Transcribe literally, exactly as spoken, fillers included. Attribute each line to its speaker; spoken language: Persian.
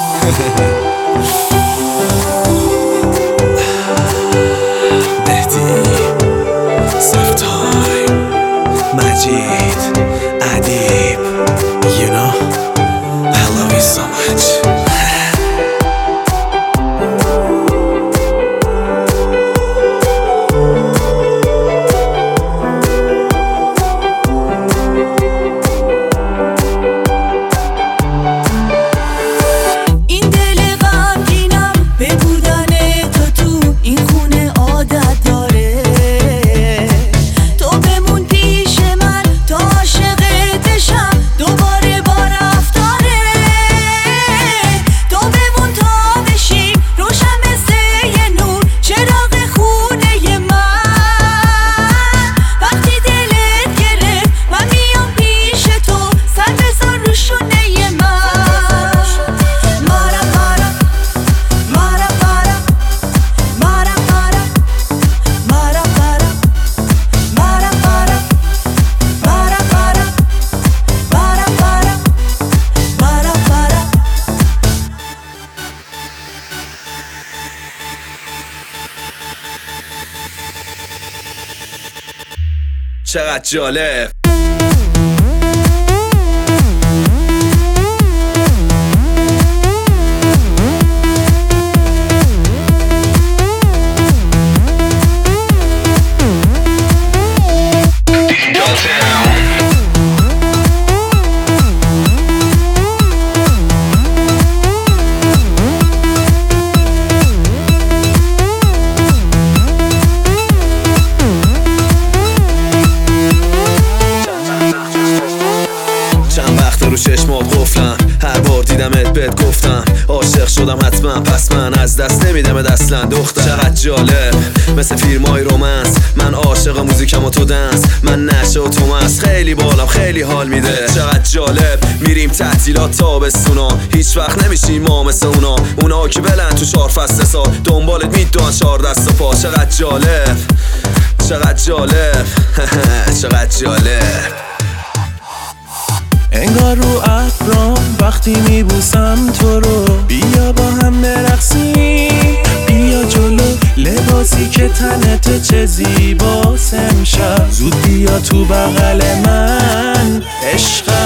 Speaker 1: مهدی سفتای مجید ادیب You know I love you so much چقدر جالب رو چشمات قفلم هر بار دیدمت بهت گفتم عاشق شدم حتما پس من از دست نمیدمت اصلا دختر چقدر جالب مثل فیلمای رومنس من عاشق موزیکم و تو دنس من نشه و تو مست خیلی بالم خیلی حال میده چقدر جالب میریم تعطیلات تابستونا هیچ وقت نمیشیم ما مثل اونا اونا که بلند تو چهار فصل سال دنبالت میدوان چهار دست و پا چقدر جالب چقدر جالب چقدر جالب
Speaker 2: انگار رو ابرام وقتی میبوسم تو رو بیا با هم برقصیم بیا جلو لباسی که تنت چه زیباست امشب زود بیا تو بغل من عشق